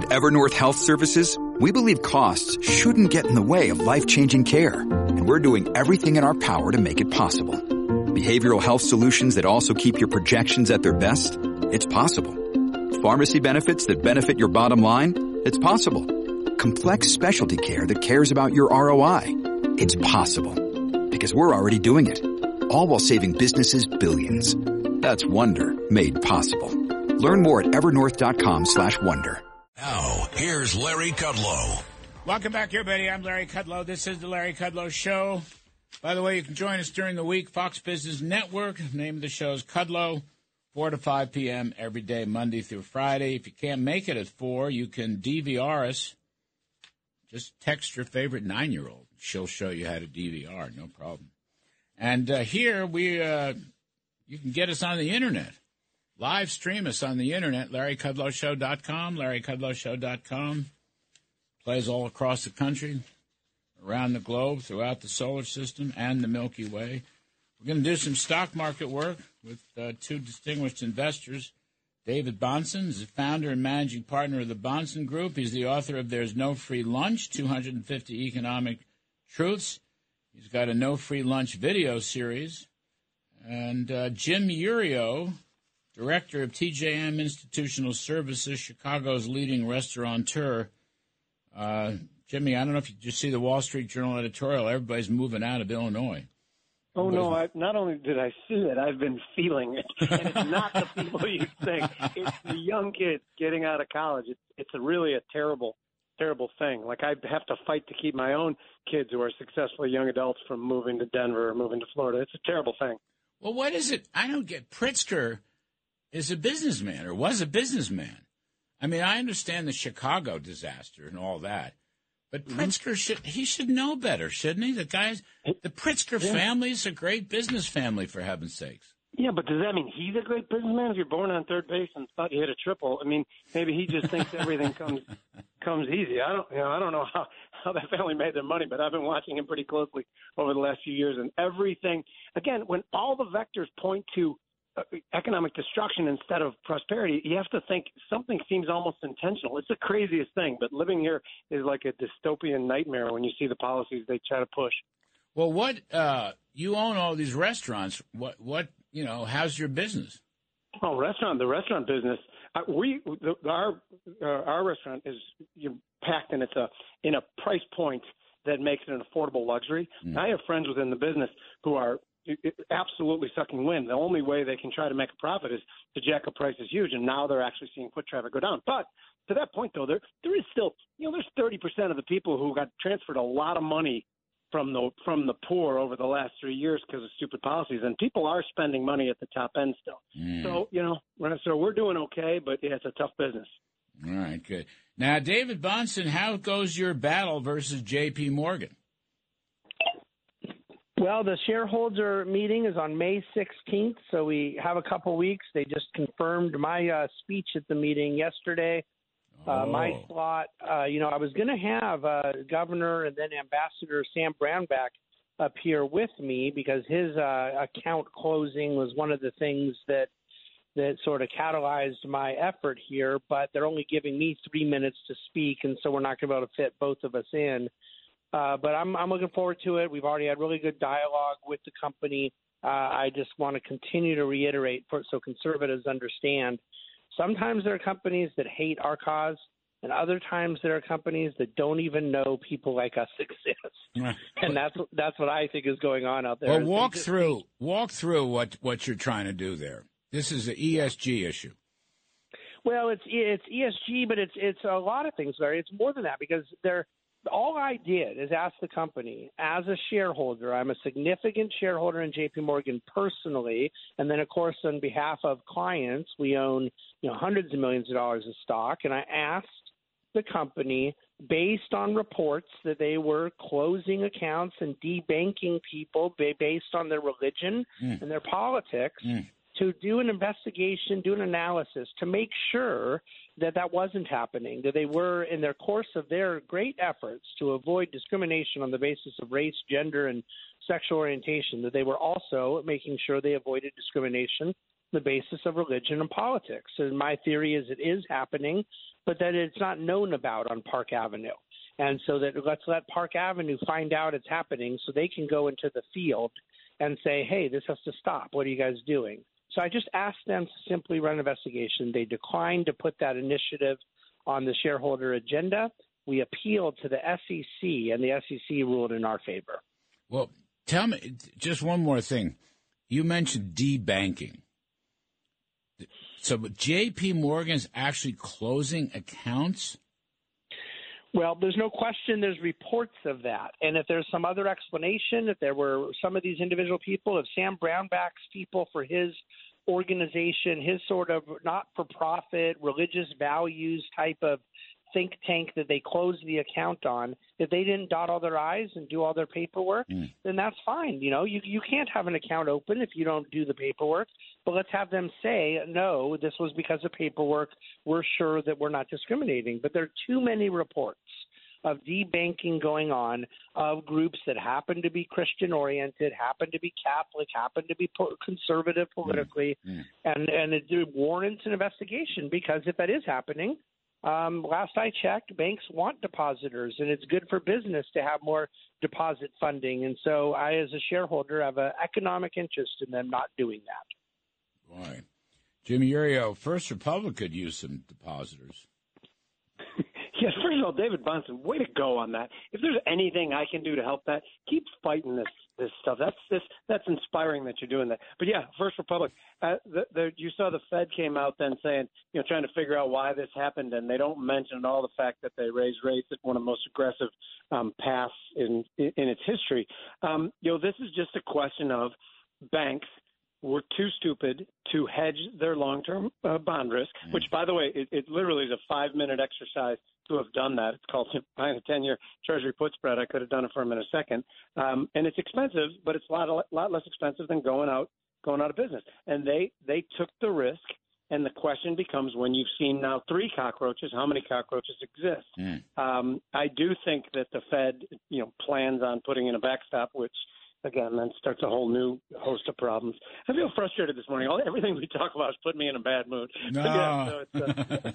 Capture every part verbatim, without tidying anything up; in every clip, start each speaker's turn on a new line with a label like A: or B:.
A: At Evernorth Health Services, we believe costs shouldn't get in the way of life-changing care, and we're doing everything in our power to make it possible. Behavioral health solutions that also keep your projections at their best? It's possible. Pharmacy benefits that benefit your bottom line? It's possible. Complex specialty care that cares about your R O I? It's possible. Because we're already doing it. All while saving businesses billions. That's Wonder made possible. Learn more at evernorth.com slash wonder.
B: Now, here's Larry Kudlow.
C: Welcome back, everybody. I'm Larry Kudlow. This is the Larry Kudlow Show. By the way, you can join us during the week. Fox Business Network. The name of the show is Kudlow. four to five p.m. every day, Monday through Friday. If you can't make it at four, you can D V R us. Just text your favorite nine-year-old. She'll show you how to D V R, no problem. And uh, here, we uh, you can get us on the Internet. Live stream us on the Internet, larry kudlow show dot com, larry kudlow show dot com. Plays all across the country, around the globe, throughout the solar system and the Milky Way. We're going to do some stock market work with uh, two distinguished investors. David Bahnsen is the founder and managing partner of the Bahnsen Group. He's the author of There's No Free Lunch, two hundred fifty Economic Truths. He's got a No Free Lunch video series. And uh, Jim Iuorio, director of T J M Institutional Services, Chicago's leading restaurateur. Uh, Jimmy, I don't know if you just see the Wall Street Journal editorial. Everybody's moving out of Illinois.
D: Oh, no, I, not only did I see it, I've been feeling it. And it's not the people you think. It's the young kids getting out of college. It's, it's a really a terrible, terrible thing. Like, I have to fight to keep my own kids who are successful young adults from moving to Denver or moving to Florida. It's a terrible thing.
C: Well, what is it? I don't get. Pritzker is a businessman or was a businessman. I mean, I understand the Chicago disaster and all that. But Pritzker, should he should know better, shouldn't he? The guys, the Pritzker yeah. family is a great business family, for heaven's sakes.
D: Yeah, but does that mean he's a great businessman? If you're born on third base and thought you hit a triple, I mean, maybe he just thinks everything comes comes easy. I don't, you know, I don't know how, how that family made their money, but I've been watching him pretty closely over the last few years, and everything. Again, when all the vectors point to economic destruction instead of prosperity, you have to think something seems almost intentional. It's the craziest thing, but living here is like a dystopian nightmare when you see the policies they try to push.
C: Well, what uh, you own all these restaurants. What, what you know, how's your business?
D: Oh, restaurant, the restaurant business. Uh, we, the, our, uh, our restaurant is you're packed, and it's a in a price point that makes it an affordable luxury. Mm. I have friends within the business who are absolutely sucking wind. The only way they can try to make a profit is to jack up prices huge, and now they're actually seeing foot traffic go down. But to that point, though, there there is still, you know, there's thirty percent of the people who got transferred a lot of money from the from the poor over the last three years because of stupid policies, and people are spending money at the top end still. Mm. So, you know, so we're doing okay, but yeah, it's a tough business.
C: All right, good. Now, David Bahnsen, how goes your battle versus J P. Morgan?
E: Well, the shareholder meeting is on May sixteenth, so we have a couple weeks. They just confirmed my uh, speech at the meeting yesterday. Uh,
C: oh.
E: My slot, uh, you know, I was going to have uh, Governor and then Ambassador Sam Brownback up here with me because his uh, account closing was one of the things that that sort of catalyzed my effort here, but they're only giving me three minutes to speak, and so we're not going to be able to fit both of us in. Uh, but I'm, I'm looking forward to it. We've already had really good dialogue with the company. Uh, I just want to continue to reiterate for, so conservatives understand. Sometimes there are companies that hate our cause, and other times there are companies that don't even know people like us exist. And that's that's what I think is going on out there.
C: Well, walk just, through walk through what, what you're trying to do there. This is an E S G issue.
E: Well, it's it's E S G, but it's it's a lot of things, Larry. It's more than that because they're. All I did is ask the company, as a shareholder, I'm a significant shareholder in J P. Morgan personally, and then, of course, on behalf of clients, we own you know hundreds of millions of dollars of stock, and I asked the company, based on reports that they were closing accounts and debanking people based on their religion mm. and their politics, mm. to do an investigation, do an analysis to make sure that that wasn't happening, that they were, in their course of their great efforts to avoid discrimination on the basis of race, gender, and sexual orientation, that they were also making sure they avoided discrimination the basis of religion and politics. And my theory is it is happening, but that it's not known about on Park Avenue. And so that let's let Park Avenue find out it's happening so they can go into the field and say, hey, this has to stop. What are you guys doing? So I just asked them to simply run an investigation. They declined to put that initiative on the shareholder agenda. We appealed to the S E C, and the S E C ruled in our favor.
C: Well, tell me just one more thing. You mentioned debanking. So J P Morgan's actually closing accounts?
E: Well, there's no question there's reports of that. And if there's some other explanation, if there were some of these individual people, if Sam Brownback's people for his organization, his sort of not-for-profit, religious values type of think tank that they closed the account on, if they didn't dot all their I's and do all their paperwork, mm. then that's fine. You know, you you can't have an account open if you don't do the paperwork. But let's have them say, no, this was because of paperwork. We're sure that we're not discriminating. But there are too many reports of debanking going on of groups that happen to be Christian-oriented, happen to be Catholic, happen to be conservative politically, mm. Mm. and, and it warrants an investigation because if that is happening, Um, last I checked, banks want depositors, and it's good for business to have more deposit funding. And so I, as a shareholder, have an economic interest in them not doing that.
C: Boy. Jimmy Iuorio, First Republic could use some depositors.
D: Yes, first of all, David Bahnsen, way to go on that. If there's anything I can do to help that, keep fighting this this stuff. That's this that's inspiring that you're doing that. But yeah, First Republic. Uh, the, the, you saw the Fed came out then saying, you know, trying to figure out why this happened, and they don't mention at all the fact that they raised rates at one of the most aggressive um, paths in, in in its history. Um, you know, this is just a question of banks were too stupid to hedge their long-term uh, bond risk, mm. which, by the way, it, it literally is a five-minute exercise to have done that. It's called buying a ten-year Treasury put spread. I could have done it for them in a second. Um, and it's expensive, but it's a lot, a lot less expensive than going out going out of business. And they, they took the risk, and the question becomes, when you've seen now three cockroaches, how many cockroaches exist? Mm. Um, I do think that the Fed, you know, plans on putting in a backstop, which – again, then starts a whole new host of problems. I feel frustrated this morning. All everything we talk about is putting me in a bad mood.
C: No.
D: Yeah, so it's, uh,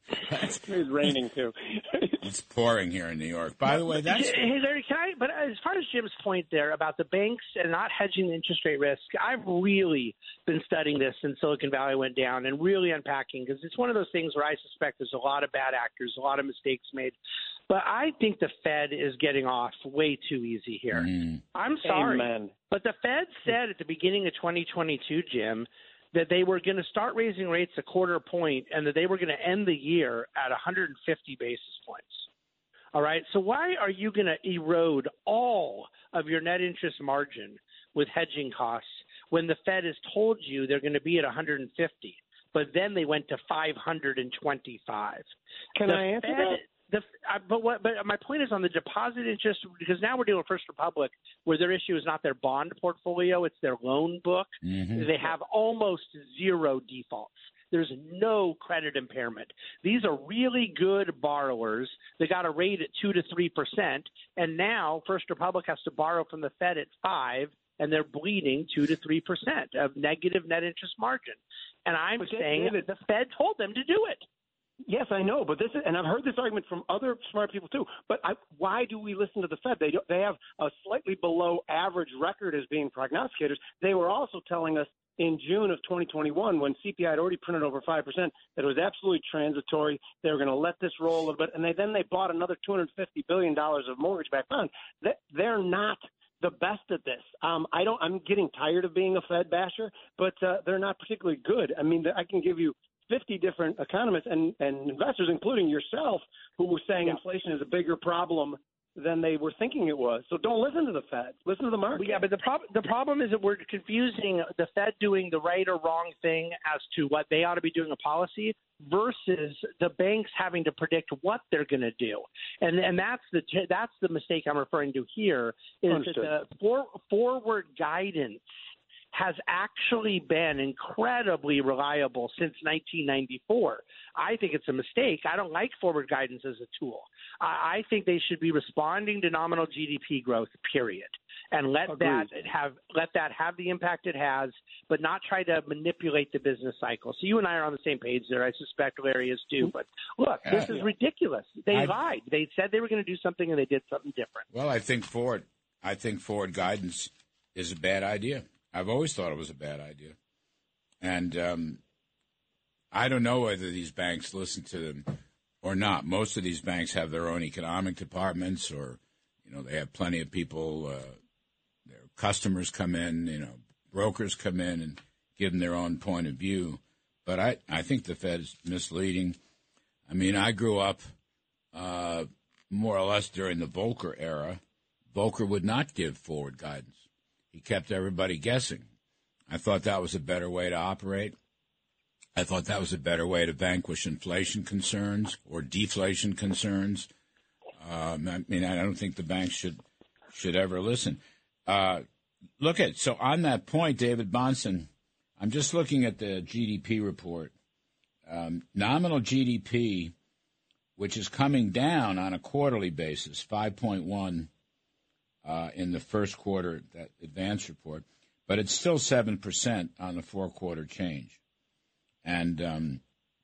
D: it's raining too.
C: It's pouring here in New York. By the way, that's
E: hey Larry, can I? But as far as Jim's point there about the banks and not hedging the interest rate risk, I've really been studying this since Silicon Valley went down and really unpacking because it's one of those things where I suspect there's a lot of bad actors, a lot of mistakes made. But I think the Fed is getting off way too easy here. Mm. I'm sorry,
D: Amen.
E: But the Fed said at the beginning of twenty twenty-two, Jim, that they were going to start raising rates a quarter point and that they were going to end the year at one hundred fifty basis points. All right, so why are you going to erode all of your net interest margin with hedging costs when the Fed has told you they're going to be at one hundred fifty, but then they went to five hundred twenty-five?
D: Can
E: the
D: I answer
E: Fed,
D: that?
E: The, uh, but what? But my point is on the deposit interest, because now we're dealing with First Republic, where their issue is not their bond portfolio, it's their loan book. Mm-hmm. They have almost zero defaults. There's no credit impairment. These are really good borrowers. They got a rate at two to three percent, and now First Republic has to borrow from the Fed at five, and they're bleeding two to three percent of negative net interest margin. And I'm but saying David, the Fed told them to do it.
D: Yes, I know, but this is, and I've heard this argument from other smart people too. But I, why do we listen to the Fed? They do, they have a slightly below average record as being prognosticators. They were also telling us in June of twenty twenty-one, when C P I had already printed over five percent, that it was absolutely transitory. They were going to let this roll a little bit, and they then they bought another two hundred fifty billion dollars of mortgage-backed bonds. They're not the best at this. Um, I don't. I'm getting tired of being a Fed basher, but uh, they're not particularly good. I mean, I can give you fifty different economists and, and investors, including yourself, who were saying yeah. inflation is a bigger problem than they were thinking it was. So don't listen to the Fed. Listen to the market.
E: Yeah, but the, prob- the problem is that we're confusing the Fed doing the right or wrong thing as to what they ought to be doing a policy versus the banks having to predict what they're going to do. And and that's the that's the mistake I'm referring to here, is
D: Understood.
E: that the for, forward guidance has actually been incredibly reliable since nineteen ninety-four. I think it's a mistake. I don't like forward guidance as a tool. I think they should be responding to nominal G D P growth, period, and let Agreed. that have let that have the impact it has, but not try to manipulate the business cycle. So you and I are on the same page there. I suspect Larry is too. But look, this is ridiculous. They I, lied. They said they were going to do something, and they did something different.
C: Well, I think forward, I think forward guidance is a bad idea. I've always thought it was a bad idea, and um, I don't know whether these banks listen to them or not. Most of these banks have their own economic departments, or you know, they have plenty of people. Uh, their customers come in, you know, brokers come in and give them their own point of view. But I, I think the Fed is misleading. I mean, I grew up uh, more or less during the Volcker era. Volcker would not give forward guidance. He kept everybody guessing. I thought that was a better way to operate. I thought that was a better way to vanquish inflation concerns or deflation concerns. Um, I mean, I don't think the banks should should ever listen. Uh, look at so on that point, David Bahnsen. I'm just looking at the G D P report. Um, nominal G D P, which is coming down on a quarterly basis, five point one uh, in the first quarter, that advance report, but it's still seven percent on the four-quarter change. And um,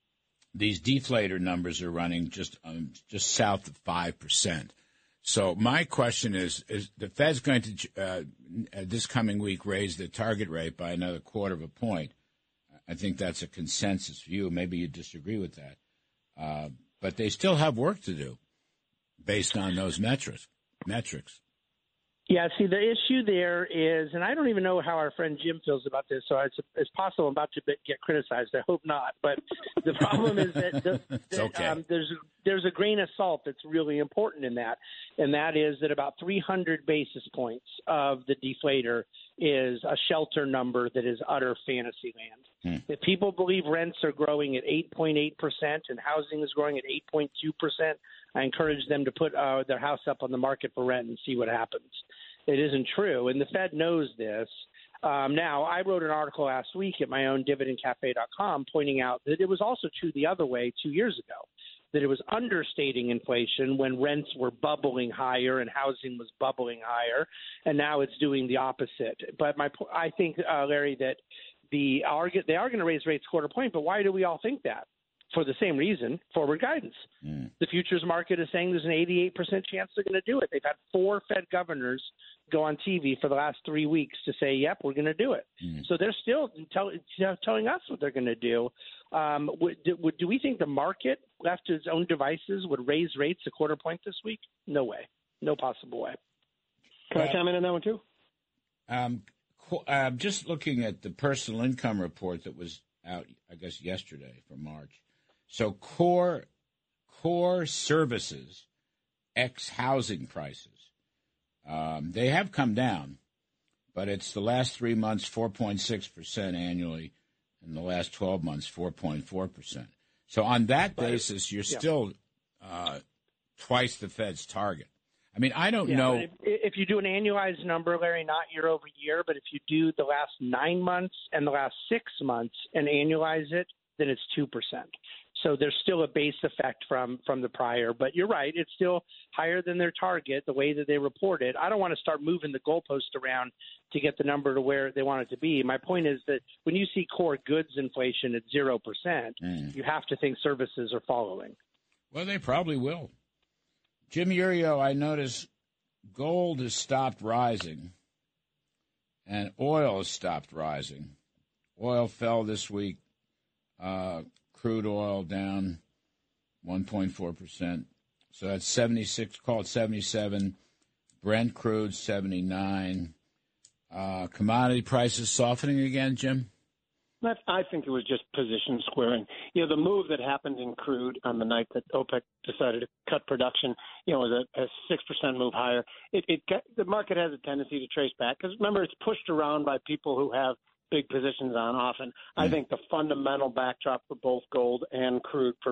C: these deflator numbers are running just um, just south of five percent. So my question is, is the Fed's going to, uh, this coming week, raise the target rate by another quarter of a point. I think that's a consensus view. Maybe you disagree with that. Uh, but they still have work to do based on those metrics. metrics.
E: Yeah, see, the issue there is, and I don't even know how our friend Jim feels about this, so it's, it's possible I'm about to get criticized. I hope not. But the problem is that, the, that
C: okay.
E: um, there's, there's a grain of salt that's really important in that, and that is that about three hundred basis points of the deflator is a shelter number that is utter fantasy land. Hmm. If people believe rents are growing at eight point eight percent and housing is growing at eight point two percent, I encourage them to put uh, their house up on the market for rent and see what happens. It isn't true, and the Fed knows this. Um, now, I wrote an article last week at my own dividend cafe dot com pointing out that it was also true the other way two years ago, that it was understating inflation when rents were bubbling higher and housing was bubbling higher, and now it's doing the opposite. But my, I think, uh, Larry, that the they are going to raise rates quarter point, but why do we all think that? For the same reason, forward guidance. Mm. The futures market is saying there's an eighty-eight percent chance they're going to do it. They've had four Fed governors go on T V for the last three weeks to say, yep, we're going to do it. Mm. So they're still tell, telling us what they're going to do. Um, would, would, do we think the market, left to its own devices, would raise rates a quarter point this week? No way. No possible way.
D: Can I chime in on that one, too?
C: Um, uh, just looking at the personal income report that was out, I guess, yesterday for March. So core core services, ex housing prices, um, they have come down, but it's the last three months four point six percent annually, and the last twelve months four point four percent. So on that basis, you're yeah. still uh, twice the Fed's target. I mean, I don't
E: yeah,
C: know.
E: If, if you do an annualized number, Larry, not year over year, but if you do the last nine months and the last six months and annualize it, then it's two percent. So there's still a base effect from, from the prior. But you're right, it's still higher than their target, the way that they report it. I don't want to start moving the goalpost around to get the number to where they want it to be. My point is that when you see core goods inflation at zero percent, mm. you have to think services are following.
C: Well, they probably will. Jim Iurio, I notice gold has stopped rising and oil has stopped rising. Oil fell this week. Uh, crude oil down one point four percent. So that's seventy-six, call it seventy-seven. Brent crude, seventy-nine. Uh, commodity prices softening again, Jim?
D: I think it was just position squaring. You know, the move that happened in crude on the night that OPEC decided to cut production, you know, was a, a six percent move higher. It, it got, the market has a tendency to trace back because, remember, it's pushed around by people who have big positions on often. Mm. I think the fundamental backdrop for both gold and crude for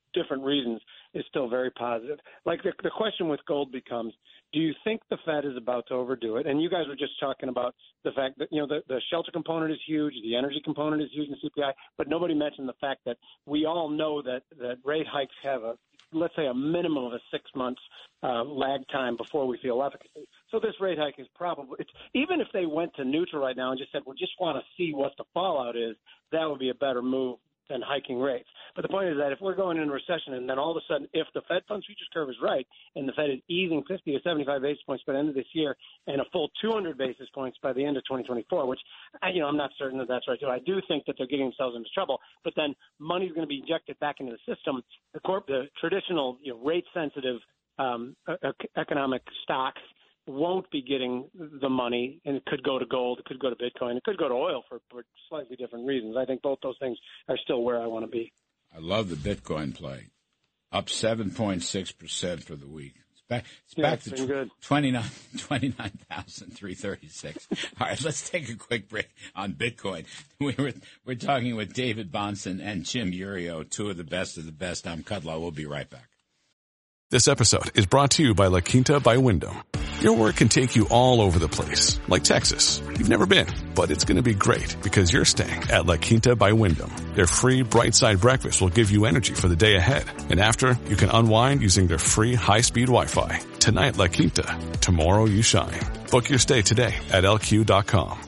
D: different reasons, is still very positive. Like the, the question with gold becomes, do you think the Fed is about to overdo it? And you guys were just talking about the fact that, you know, the, the shelter component is huge, the energy component is huge in C P I, but nobody mentioned the fact that we all know that, that rate hikes have a, let's say, a minimum of a six months uh, lag time before we feel efficacy. So this rate hike is probably, it's, even if they went to neutral right now and just said, we just want to see what the fallout is, that would be a better move than hiking rates. But the point is that if we're going into a recession and then all of a sudden, if the Fed funds futures curve is right and the Fed is easing fifty to seventy-five basis points by the end of this year and a full two hundred basis points by the end of twenty twenty-four, which, you know, I'm not certain that that's right. So I do think that they're getting themselves into trouble. But then money's going to be injected back into the system. The, corp, the traditional, you know, rate-sensitive um, economic stocks won't be getting the money, and it could go to gold, it could go to Bitcoin, it could go to oil for, for slightly different reasons. I think both those things are still where I want to be.
C: I love the Bitcoin play. Up seven point six percent for the week. It's back, it's
D: yeah,
C: back to
D: good.
C: twenty-nine thousand three hundred thirty-six. All right, let's take a quick break on Bitcoin. We were, we're talking with David Bahnsen and Jim Iuorio, two of the best of the best. I'm Kudlow. We'll be right back.
F: This episode is brought to you by La Quinta by Wyndham. Your work can take you all over the place, like Texas. You've never been, but it's going to be great because you're staying at La Quinta by Wyndham. Their free Bright Side breakfast will give you energy for the day ahead. And after, you can unwind using their free high-speed Wi-Fi. Tonight, La Quinta. Tomorrow, you shine. Book your stay today at L Q dot com.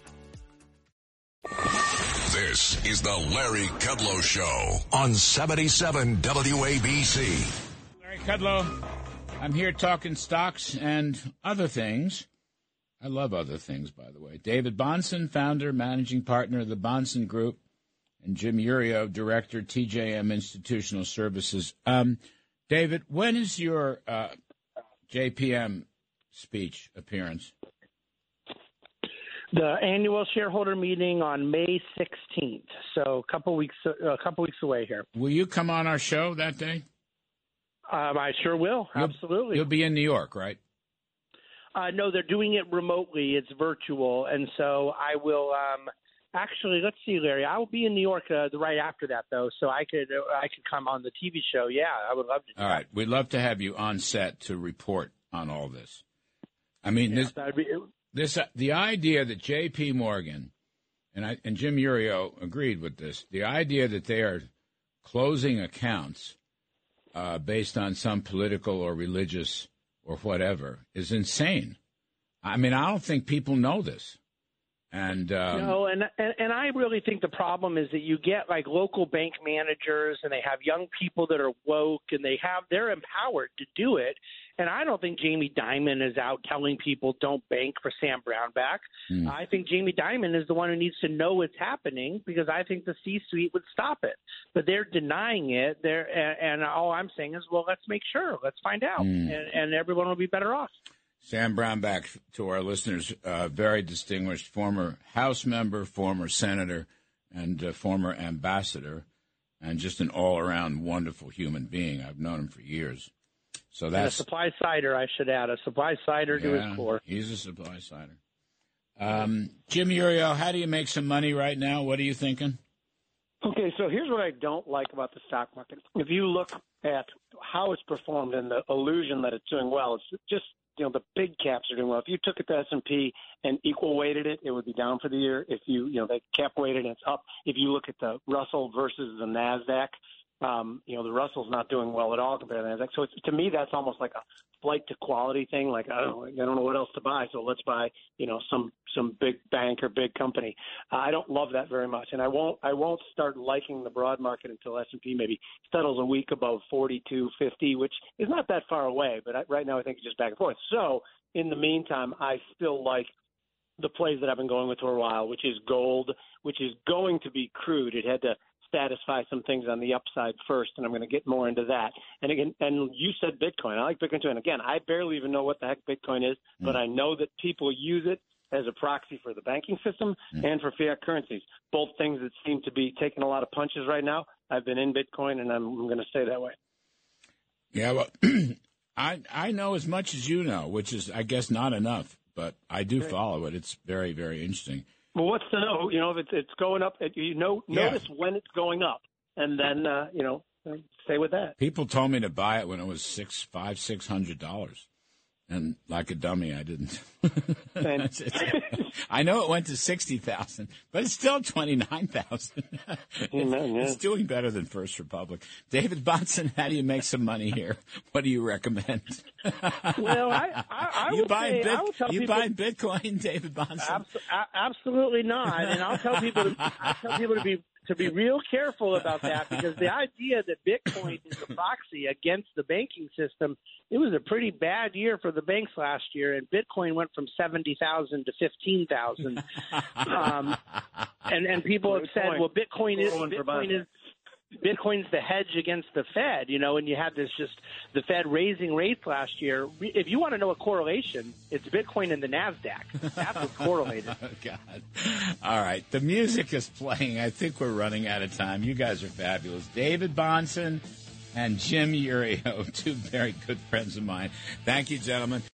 B: This is the Larry Kudlow Show on seventy-seven W A B C.
C: Larry Kudlow. I'm here talking stocks and other things. I love other things, by the way. David Bahnsen, founder, managing partner of the Bahnsen Group, and Jim Iuorio, director, T J M Institutional Services. Um, David, when is your uh, J P M speech appearance?
E: The annual shareholder meeting on May sixteenth, so a couple weeks a couple weeks away here.
C: Will you come on our show that day?
E: Um, I sure will.
C: You'll,
E: Absolutely.
C: You'll be in New York, right?
E: Uh, no, they're doing it remotely. It's virtual, and so I will. Um, actually, let's see, Larry. I will be in New York uh, the right after that, though, so I could uh, I could come on the T V show. Yeah, I would love to. Do
C: all
E: that.
C: right, we'd love to have you on set to report on all this. I mean,
E: yeah,
C: this,
E: that'd be,
C: this uh, the idea that J P Morgan and I and Jim Iuorio agreed with this. The idea that they are closing accounts Uh, based on some political or religious or whatever is insane. I mean, I don't think people know this. And um,
E: no, and, and and I really think the problem is that you get like local bank managers, and they have young people that are woke, and they have they're empowered to do it. And I don't think Jamie Dimon is out telling people don't bank for Sam Brownback. Mm. I think Jamie Dimon is the one who needs to know what's happening, because I think the C-suite would stop it. But they're denying it. They're and, and all I'm saying is, well, let's make sure. Let's find out, mm. and, and everyone will be better off.
C: Sam Brownback, to our listeners, uh, very distinguished former House member, former senator, and uh, former ambassador, and just an all-around wonderful human being. I've known him for years. So that's
E: and a supply sider, I should add, a supply sider
C: yeah,
E: to his core.
C: He's a supply sider. Um, Jim Iuorio, how do you make some money right now? What are you thinking?
D: Okay, so here's what I don't like about the stock market. If you look at how it's performed and the illusion that it's doing well, it's just, you know, the big caps are doing well. If you took it to S and P and equal weighted it, it would be down for the year. If you, you know, they cap weighted and it's up. If you look at the Russell versus the NASDAQ, um, you know, the Russell's not doing well at all compared to the NASDAQ. So it's, to me, that's almost like a flight to quality thing. Like, I don't, I don't know what else to buy, so let's buy, you know, some some big bank or big company. Uh, I don't love that very much, and I won't I won't start liking the broad market until S and P maybe settles a week above forty-two fifty, which is not that far away. But I, right now, I think it's just back and forth. So in the meantime, I still like the plays that I've been going with for a while, which is gold, which is going to be crude. It had to satisfy some things on the upside first, and I'm going to get more into that. And again, and you said Bitcoin. I like Bitcoin too. And again, I barely even know what the heck Bitcoin is, mm. but I know that people use it as a proxy for the banking system mm. and for fiat currencies, both things that seem to be taking a lot of punches right now. I've been in Bitcoin, and I'm, I'm going to stay that way.
C: Yeah, well, I I know as much as you know, which is, I guess, not enough, but I do okay. follow it. It's very, very interesting.
D: Well, what's to know? You know, if it's, it's going up, you know, notice yeah. when it's going up, and then, uh, you know, stay with that.
C: People told me to buy it when it was six, five, six hundred dollars, and like a dummy, I didn't. it's, it's, I know it went to sixty thousand, but it's still twenty nine thousand.
D: Amen. Yeah.
C: It's doing better than First Republic. David Bahnsen, how do you make some money here? What do you recommend?
E: Well, I, I, I
C: you
E: would
C: buying
E: say,
C: bit,
E: I would tell
C: you
E: people,
C: buying Bitcoin, David Bahnsen?
E: abso- a- absolutely not. And I'll tell people to, I'll tell people to be to be real careful about that, because the idea that Bitcoin is a proxy against the banking system, it was a pretty bad year for the banks last year, and Bitcoin went from seventy thousand to fifteen thousand. um, and and people have said, well, Bitcoin is Bitcoin is. Bitcoin's the hedge against the Fed, you know, and you had this just the Fed raising rates last year. If you want to know a correlation, it's Bitcoin and the NASDAQ. That's what's correlated.
C: Oh, God. All right. The music is playing. I think we're running out of time. You guys are fabulous. David Bahnsen and Jim Iuorio, two very good friends of mine. Thank you, gentlemen.